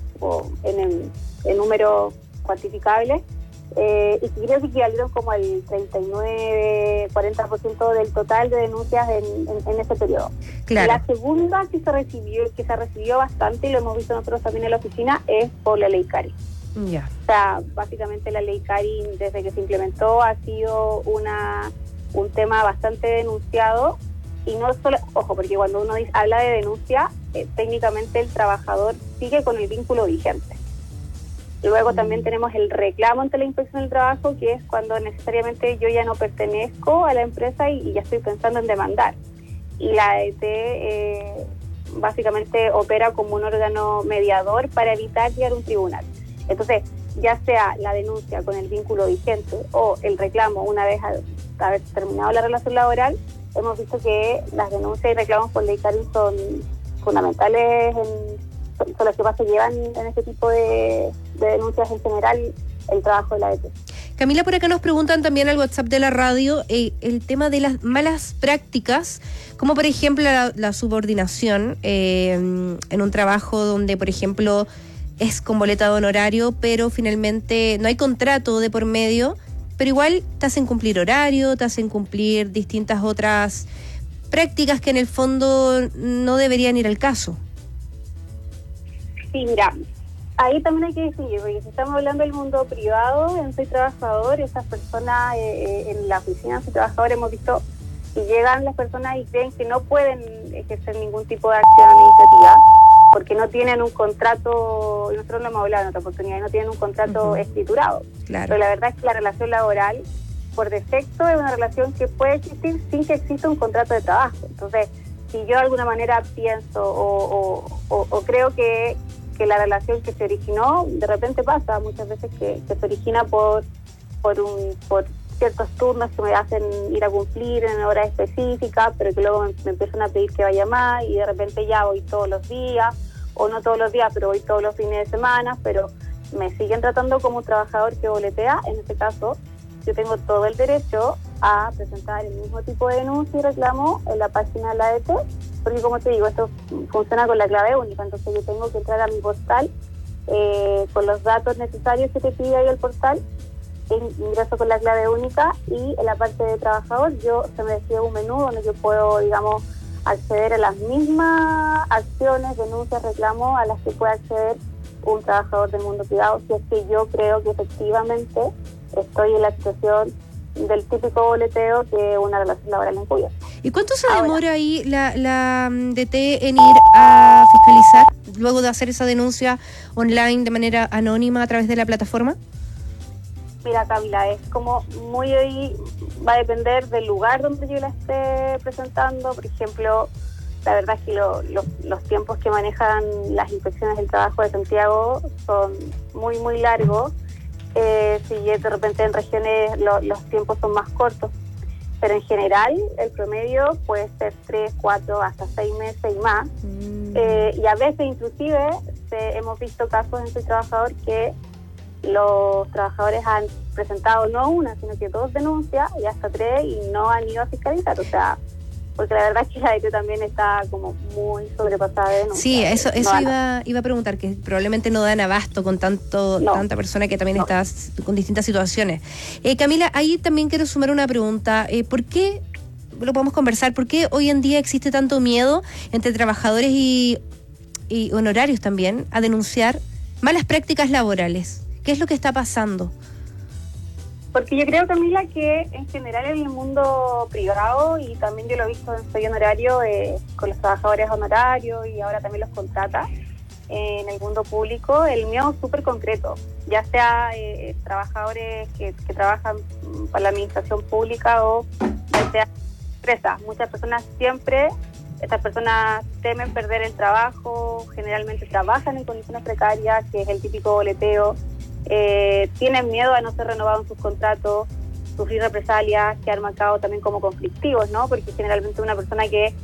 en números cuantificables, y que creo que equivalieron como al 39-40% del total de denuncias en ese periodo. Claro. La segunda que se recibió bastante, y lo hemos visto nosotros también en la oficina, es por la ley CARI. Ya. O sea, básicamente la ley CARI, desde que se implementó, ha sido un tema bastante denunciado. Y no solo, ojo, porque cuando uno habla de denuncia, técnicamente el trabajador sigue con el vínculo vigente. Luego también tenemos el reclamo ante la Inspección del Trabajo, que es cuando necesariamente yo ya no pertenezco a la empresa y ya estoy pensando en demandar. Y la ADT básicamente opera como un órgano mediador para evitar llegar a un tribunal. Entonces, ya sea la denuncia con el vínculo vigente o el reclamo una vez haber terminado la relación laboral, hemos visto que las denuncias y reclamos por ley CARI son fundamentales, son las que más se llevan en este tipo de denuncias en general, el trabajo de la ADT. Camila, por acá nos preguntan también al WhatsApp de la radio el tema de las malas prácticas, como por ejemplo la subordinación en un trabajo donde, por ejemplo, es con boleta de honorario, pero finalmente no hay contrato de por medio, pero igual te hacen cumplir horario, te hacen cumplir distintas otras prácticas que en el fondo no deberían ir al caso. Sí, mira, ahí también hay que decidir, porque si estamos hablando del mundo privado, en Soy Trabajador, esas personas en la oficina de Soy Trabajador hemos visto que llegan las personas y creen que no pueden ejercer ningún tipo de acción administrativa porque no tienen un contrato, y nosotros lo hemos hablado en otra oportunidad, no tienen un contrato escriturado. Claro. Pero la verdad es que la relación laboral, por defecto, es una relación que puede existir sin que exista un contrato de trabajo. Entonces, si yo de alguna manera pienso o creo que la relación que se originó, de repente pasa muchas veces que se origina por ciertos turnos que me hacen ir a cumplir en horas específicas, pero que luego me empiezan a pedir que vaya más y de repente ya voy todos los días, o no todos los días, pero voy todos los fines de semana, pero me siguen tratando como un trabajador que boletea. En este caso, yo tengo todo el derecho a presentar el mismo tipo de denuncia y reclamo en la página de la ADT, porque como te digo, esto funciona con la clave única, entonces yo tengo que entrar a mi portal con los datos necesarios que te pide ahí el portal, ingreso con la clave única y en la parte de trabajador se me despliega un menú donde yo puedo, digamos, acceder a las mismas acciones, denuncias, reclamos a las que puede acceder un trabajador del mundo privado, si es que yo creo que efectivamente estoy en la situación del típico boleteo que una relación laboral incluye. ¿Y cuánto se demora ahí la DT en ir a fiscalizar luego de hacer esa denuncia online de manera anónima a través de la plataforma? Mira, Camila, es como va a depender del lugar donde yo la esté presentando. Por ejemplo, la verdad es que los tiempos que manejan las inspecciones del trabajo de Santiago son muy, muy largos. Si de repente en regiones los tiempos son más cortos, pero en general el promedio puede ser 3, 4, hasta 6 meses y más. Y a veces inclusive hemos visto casos en Soy Trabajador que los trabajadores han presentado no una, sino que 2 denuncias y hasta 3 y no han ido a fiscalizar, o sea, porque la verdad es que la ADT también está como muy sobrepasada de denuncias. Sí, eso iba a preguntar, que probablemente no dan abasto con tanta persona que también está con distintas situaciones. Camila, ahí también quiero sumar una pregunta. ¿Por qué, lo podemos conversar, por qué hoy en día existe tanto miedo entre trabajadores y honorarios también a denunciar malas prácticas laborales? ¿Qué es lo que está pasando? Porque yo creo, Camila, que en general en el mundo privado, y también yo lo he visto en Soy Honorario, con los trabajadores honorarios y ahora también los contrata, en el mundo público, el miedo es súper concreto, ya sea trabajadores que trabajan para la administración pública o ya sea empresas. Muchas personas estas personas temen perder el trabajo, generalmente trabajan en condiciones precarias, que es el típico boleteo. Tienen miedo a no ser renovados en sus contratos, sufrir represalias, quedar marcados también como conflictivos, ¿no? Porque generalmente una persona que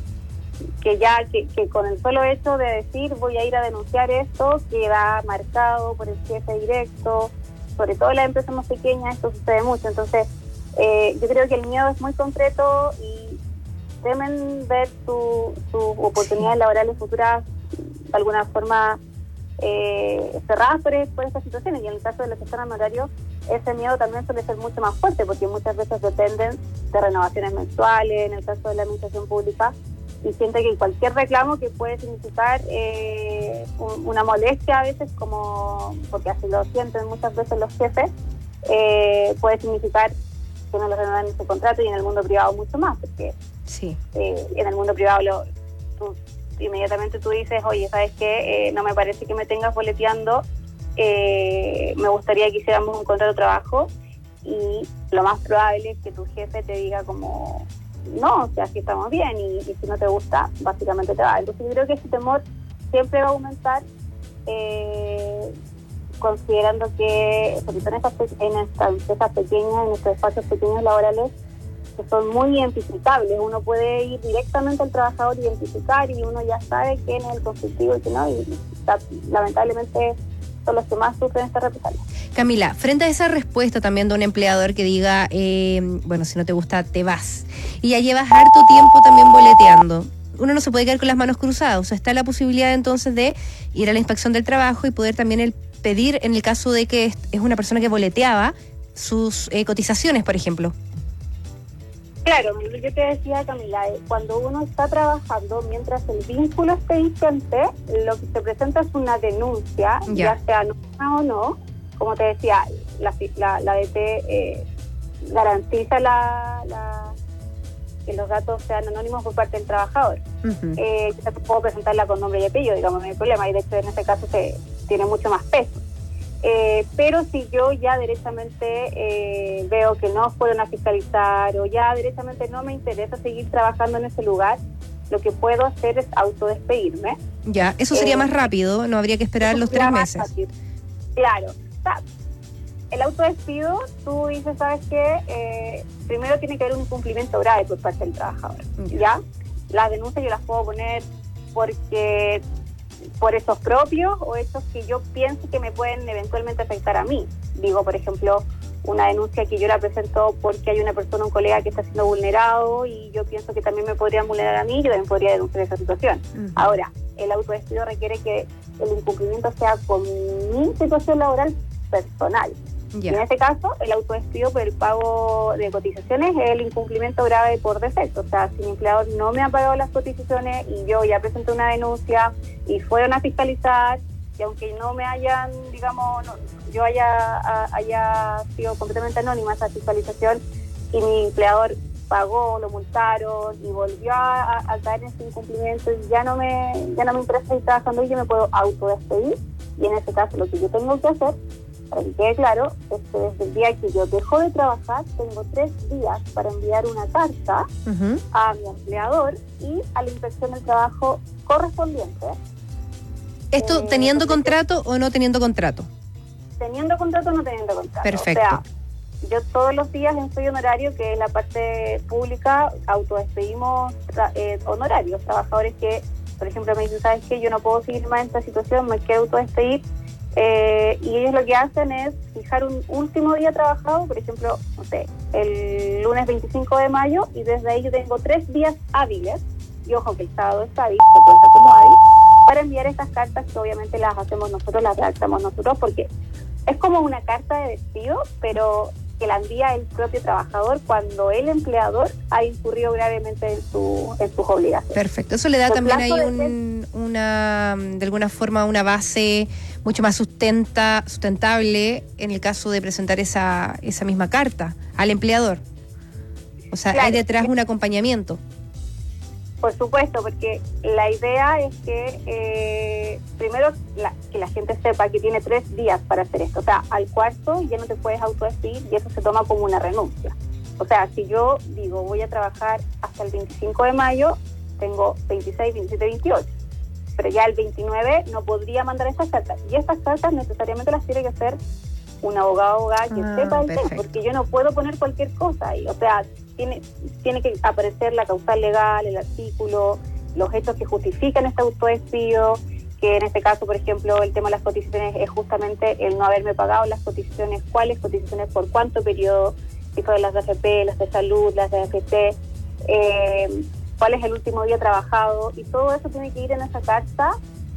con el solo hecho de decir voy a ir a denunciar esto, queda marcado por el jefe directo, sobre todo en las empresas más pequeñas esto sucede mucho. Entonces yo creo que el miedo es muy concreto y temen ver sus oportunidades laborales futuras de alguna forma cerradas por estas situaciones, y en el caso de los que están en horario, ese miedo también suele ser mucho más fuerte porque muchas veces dependen de renovaciones mensuales, en el caso de la administración pública, y siente que cualquier reclamo que puede significar una molestia a veces, como porque así lo sienten muchas veces los jefes, puede significar que no lo renuevan en su contrato, y en el mundo privado mucho más, porque en el mundo privado inmediatamente tú dices, oye, ¿sabes qué? No me parece que me tengas boleteando, me gustaría que hiciéramos un contrato de trabajo, y lo más probable es que tu jefe te diga como, no, o sea, aquí estamos bien, y si no te gusta, básicamente te va. Entonces yo creo que ese temor siempre va a aumentar, considerando que, sobre todo en estas empresas pequeñas, en estos espacios pequeños laborales, que son muy identificables. Uno puede ir directamente al trabajador, identificar, y uno ya sabe quién es el conflictivo y quién no, y lamentablemente son los que más sufren esta represalia. Camila, frente a esa respuesta también de un empleador que diga, bueno, si no te gusta, te vas, y ya llevas harto tiempo también boleteando, uno no se puede quedar con las manos cruzadas. O sea, está la posibilidad entonces de ir a la inspección del trabajo y poder también pedir, en el caso de que es una persona que boleteaba, sus cotizaciones, por ejemplo. Claro, yo te decía, Camila, cuando uno está trabajando, mientras el vínculo esté vigente, lo que se presenta es una denuncia, ya sea anónima o no. Como te decía, la ADT garantiza que los datos sean anónimos por parte del trabajador. Yo puedo presentarla con nombre y apellido, digamos, no hay problema, y de hecho en este caso tiene mucho más peso. Pero si yo ya derechamente veo que no fueron a fiscalizar, o ya derechamente no me interesa seguir trabajando en ese lugar, lo que puedo hacer es autodespedirme. Ya, eso sería más rápido, no habría que esperar los 3 meses. Claro. O sea, el autodespido, tú dices, ¿sabes qué? Primero tiene que haber un incumplimiento grave por parte del trabajador, ¿ya? Las denuncias yo las puedo poner porque por hechos propios o hechos que yo pienso que me pueden eventualmente afectar a mí. Digo, por ejemplo, una denuncia que yo la presento porque hay una persona, un colega que está siendo vulnerado, y yo pienso que también me podrían vulnerar a mí, yo también podría denunciar esa situación. Ahora, el autodespido requiere que el incumplimiento sea con mi situación laboral personal. Y en este caso, el autodespido por el pago de cotizaciones es el incumplimiento grave por defecto. O sea, si mi empleador no me ha pagado las cotizaciones y yo ya presenté una denuncia y fueron a fiscalizar, y aunque no me hayan, digamos, yo haya sido completamente anónima esa fiscalización, y mi empleador pagó, lo multaron y volvió a caer en ese incumplimiento, y ya no me interesa seguir trabajando, y yo me puedo autodespedir. Y en ese caso, lo que yo tengo que hacer, para que quede claro, es que desde el día que yo dejo de trabajar, tengo 3 días para enviar una carta a mi empleador y a la inspección del trabajo correspondiente. ¿Esto teniendo contrato o no teniendo contrato? Teniendo contrato o no teniendo contrato. Perfecto. O sea, yo todos los días en Soy Honorario, que es la parte pública, autodespedimos honorarios, trabajadores que, por ejemplo, me dicen, ¿sabes qué? Yo no puedo seguir más en esta situación, me quiero autodespedir. Y ellos lo que hacen es fijar un último día trabajado, por ejemplo, no sé, el lunes 25 de mayo, y desde ahí yo tengo 3 días hábiles, y ojo que el sábado es hábil, se cuenta como hábil, para enviar estas cartas que obviamente las hacemos nosotros, las redactamos nosotros, porque es como una carta de despido, pero que la envía el propio trabajador cuando el empleador ha incurrido gravemente en sus obligaciones. Perfecto, eso le da también ahí de alguna forma una base mucho más sustentable en el caso de presentar esa misma carta al empleador. O sea, claro, hay detrás un acompañamiento. Por supuesto, porque la idea es que primero que la gente sepa que tiene 3 días para hacer esto. O sea, al cuarto ya no te puedes autodespedir y eso se toma como una renuncia. O sea, si yo digo voy a trabajar hasta el 25 de mayo, tengo 26, 27, 28. Pero ya el 29 no podría mandar estas cartas. Y estas cartas necesariamente las tiene que hacer un abogado o abogada que sepa el tema, porque yo no puedo poner cualquier cosa ahí. O sea, tiene que aparecer la causal legal, el artículo, los hechos que justifican este autodespido, que en este caso, por ejemplo, el tema de las cotizaciones es justamente el no haberme pagado las cotizaciones, cuáles cotizaciones, por cuánto periodo, si fueron las de AFP, las de salud, las de AFP, cuál es el último día trabajado, y todo eso tiene que ir en esa carta.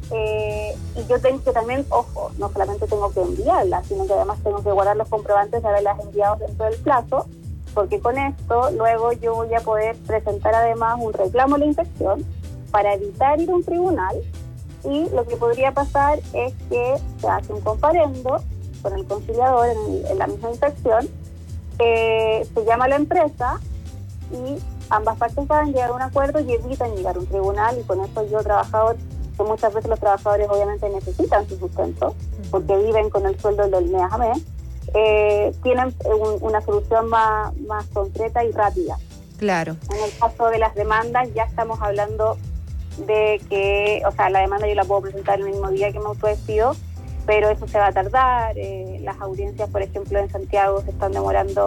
Y yo tengo que también, ojo, no solamente tengo que enviarla, sino que además tengo que guardar los comprobantes de haberlas enviado dentro del plazo, porque con esto luego yo voy a poder presentar además un reclamo a la inspección para evitar ir a un tribunal, y lo que podría pasar es que se hace un comparendo con el conciliador en la misma inspección, se llama a la empresa y ambas partes van a llegar a un acuerdo y evitan llegar a un tribunal, y con eso yo, trabajador, que muchas veces los trabajadores obviamente necesitan su sustento porque viven con el sueldo del mes a mes, tienen una solución más concreta y rápida. Claro. En el caso de las demandas ya estamos hablando de que, o sea, la demanda yo la puedo presentar el mismo día que me autodespido, pero eso se va a tardar. Las audiencias, por ejemplo, en Santiago se están demorando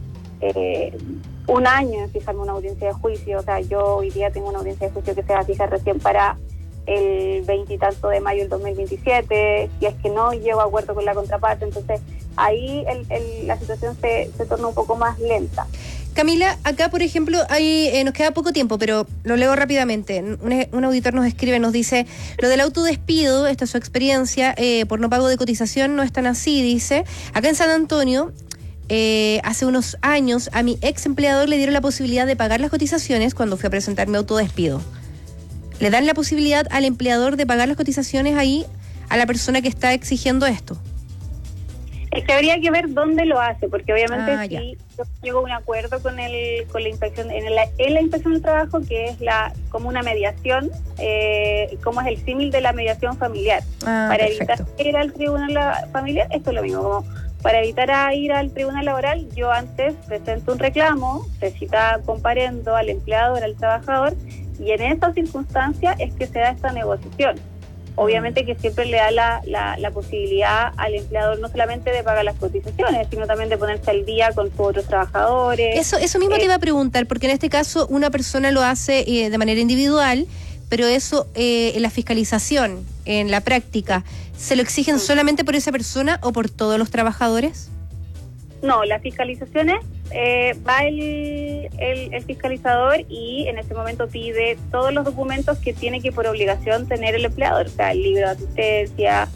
1 año en fijarme una audiencia de juicio. O sea, yo hoy día tengo una audiencia de juicio que se va a fijar recién para el 20 y tanto de mayo del 2027, si es que no llego a acuerdo con la contraparte. Entonces ahí la situación se torna un poco más lenta. Camila, acá por ejemplo nos queda poco tiempo, pero lo leo rápidamente. Un auditor nos escribe, nos dice: lo del autodespido, esta es su experiencia, por no pago de cotización no es tan así, dice. Acá en San Antonio, hace unos años a mi ex empleador le dieron la posibilidad de pagar las cotizaciones cuando fui a presentar mi autodespido. ¿Le dan la posibilidad al empleador de pagar las cotizaciones ahí a la persona que está exigiendo esto? Es que habría que ver dónde lo hace, porque obviamente si yo llego a un acuerdo con la inspección, en la inspección del trabajo, que es como una mediación, como es el símil de la mediación familiar. Para evitar ir al tribunal familiar, esto es lo mismo, como para evitar ir al tribunal laboral, yo antes presento un reclamo, se cita comparendo al empleador, al trabajador, y en esa circunstancia es que se da esta negociación. Obviamente que siempre le da la posibilidad al empleador no solamente de pagar las cotizaciones, sino también de ponerse al día con sus otros trabajadores. Eso mismo te iba a preguntar, porque en este caso una persona lo hace de manera individual, pero eso en la fiscalización, en la práctica, ¿se lo exigen solamente por esa persona o por todos los trabajadores? No, las fiscalizaciones va el fiscalizador y en ese momento pide todos los documentos que tiene que por obligación tener el empleador, o sea, el libro de asistencia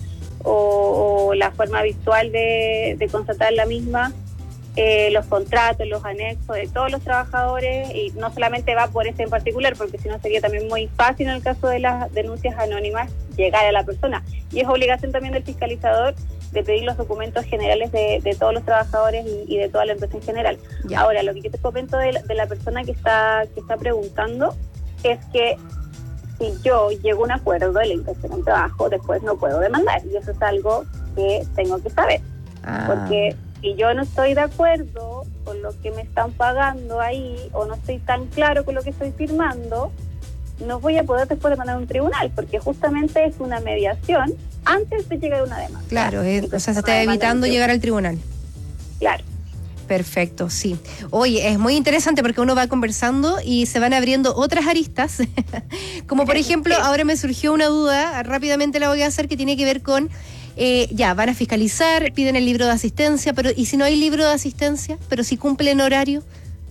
o la forma virtual de constatar la misma, los contratos, los anexos de todos los trabajadores, y no solamente va por ese en particular, porque si no sería también muy fácil en el caso de las denuncias anónimas llegar a la persona, y es obligación también del fiscalizador de pedir los documentos generales de todos los trabajadores y de toda la empresa en general. Ya. Ahora, lo que yo te comento de la persona que está preguntando es que si yo llego a un acuerdo de la inspección del trabajo, después no puedo demandar, y eso es algo que tengo que saber. Porque si yo no estoy de acuerdo con lo que me están pagando ahí, o no estoy tan claro con lo que estoy firmando, no voy a poder después demandar a un tribunal, porque justamente es una mediación antes de llegar a una demanda. Claro, o sea, se está evitando llegar al tribunal. Claro. Perfecto, sí. Oye, es muy interesante porque uno va conversando y se van abriendo otras aristas. Como por ejemplo, ahora me surgió una duda, rápidamente la voy a hacer, que tiene que ver con, van a fiscalizar, piden el libro de asistencia, pero ¿y si no hay libro de asistencia? Pero si cumplen horario,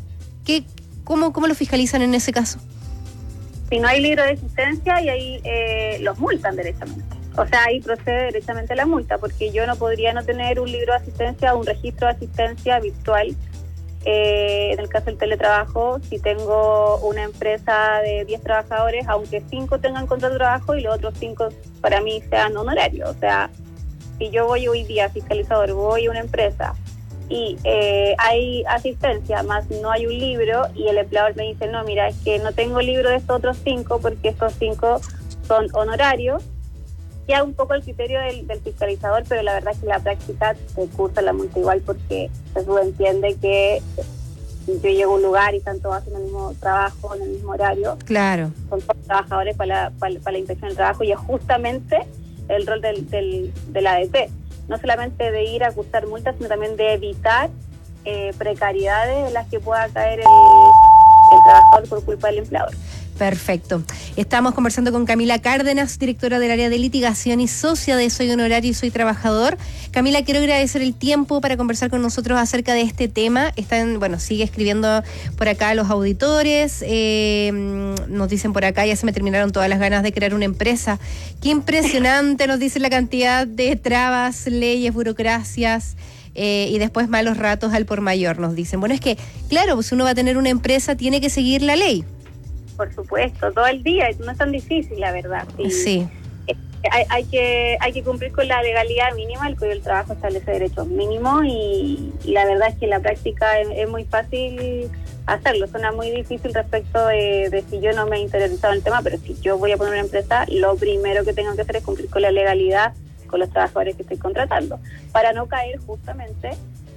¿cómo lo fiscalizan en ese caso? Si no hay libro de asistencia, y ahí los multan directamente. O sea, ahí procede directamente la multa, porque yo no podría no tener un libro de asistencia, un registro de asistencia virtual. En el caso del teletrabajo, si tengo una empresa de 10 trabajadores, aunque 5 tengan contrato de trabajo y los otros 5 para mí sean honorarios. O sea, si yo voy hoy día fiscalizador, voy a una empresa y hay asistencia, más no hay un libro, y el empleador me dice, no, mira, es que no tengo libro de estos otros 5 porque estos 5 son honorarios, ya un poco el criterio del fiscalizador, pero la verdad es que la práctica se cursa la multa igual, porque se subentiende que yo llego a un lugar y están todos haciendo el mismo trabajo, en el mismo horario. Claro. Son todos trabajadores para la inspección del trabajo, y es justamente el rol del ADP. No solamente de ir a cursar multas, sino también de evitar precariedades en las que pueda caer el trabajador por culpa del empleador. Perfecto. Estamos conversando con Camila Cárdenas, directora del área de litigación y socia de Soy Honorario y Soy Trabajador. Camila, quiero agradecer el tiempo para conversar con nosotros acerca de este tema. Sigue escribiendo por acá los auditores. Nos dicen por acá, ya se me terminaron todas las ganas de crear una empresa. Qué impresionante, nos dicen la cantidad de trabas, leyes, burocracias. Y después malos ratos al por mayor, nos dicen. Bueno, es que, claro, pues si uno va a tener una empresa, tiene que seguir la ley. Por supuesto, todo el día, no es tan difícil, la verdad. Sí. Hay que cumplir con la legalidad mínima. El Código del Trabajo establece derechos mínimos, y la verdad es que en la práctica es muy fácil hacerlo. Suena muy difícil respecto de si yo no me he interiorizado en el tema, pero si yo voy a poner una empresa, lo primero que tengo que hacer es cumplir con la legalidad con los trabajadores que estoy contratando, para no caer justamente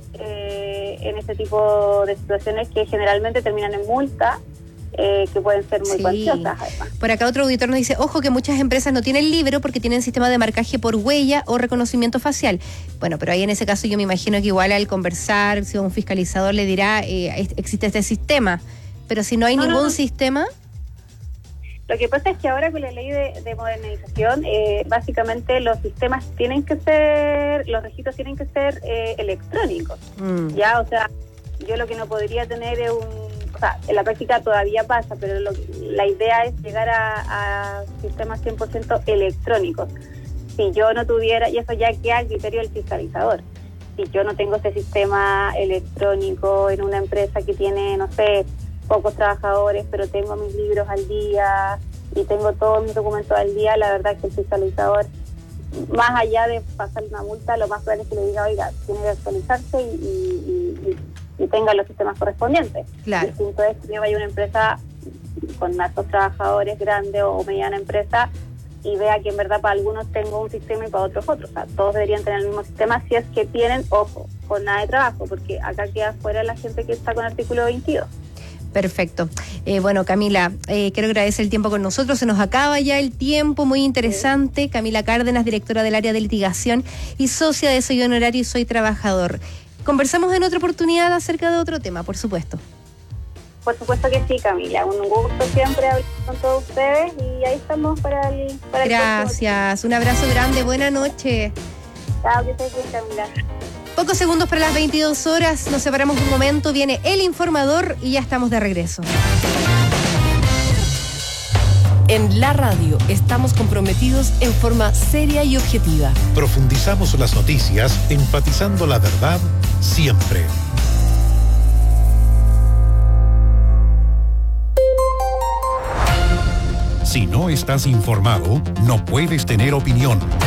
en este tipo de situaciones que generalmente terminan en multa, que pueden ser muy cuantiosas, además. Por acá otro auditor nos dice, ojo que muchas empresas no tienen libro porque tienen sistema de marcaje por huella o reconocimiento facial. Bueno, pero ahí en ese caso yo me imagino que igual al conversar, si un fiscalizador le dirá, existe este sistema, pero si no hay ningún sistema... Lo que pasa es que ahora con la ley de modernización, básicamente los sistemas tienen que ser, los registros tienen que ser electrónicos. Ya, o sea, yo lo que no podría tener es o sea, en la práctica todavía pasa, pero la idea es llegar a sistemas 100% electrónicos. Si yo no tuviera, y eso ya queda al criterio del fiscalizador, si yo no tengo ese sistema electrónico en una empresa que tiene, no sé, pocos trabajadores, pero tengo mis libros al día y tengo todos mis documentos al día, la verdad es que el fiscalizador, más allá de pasar una multa, lo más probable es que le diga, oiga, tiene que actualizarse y tenga los sistemas correspondientes. Claro. Distinto es que yo vaya a una empresa con hartos trabajadores, grande o mediana empresa, y vea que en verdad para algunos tengo un sistema y para otros otro. O sea, todos deberían tener el mismo sistema si es que tienen, ojo, jornada de trabajo, porque acá queda fuera la gente que está con artículo 22. Perfecto. Bueno, Camila, quiero agradecer el tiempo con nosotros. Se nos acaba ya el tiempo, muy interesante. Sí. Camila Cárdenas, directora del área de litigación y socia de Soy Honorario y Soy Trabajador. Conversamos en otra oportunidad acerca de otro tema, por supuesto. Por supuesto que sí, Camila. Un gusto siempre hablar con todos ustedes, y ahí estamos para el Gracias. Un abrazo grande. Buena noche. Chao, que estés bien, Camila. Pocos segundos para las 22 horas. Nos separamos un momento. Viene El Informador y ya estamos de regreso. En la radio estamos comprometidos en forma seria y objetiva. Profundizamos las noticias, enfatizando la verdad siempre. Si no estás informado, no puedes tener opinión.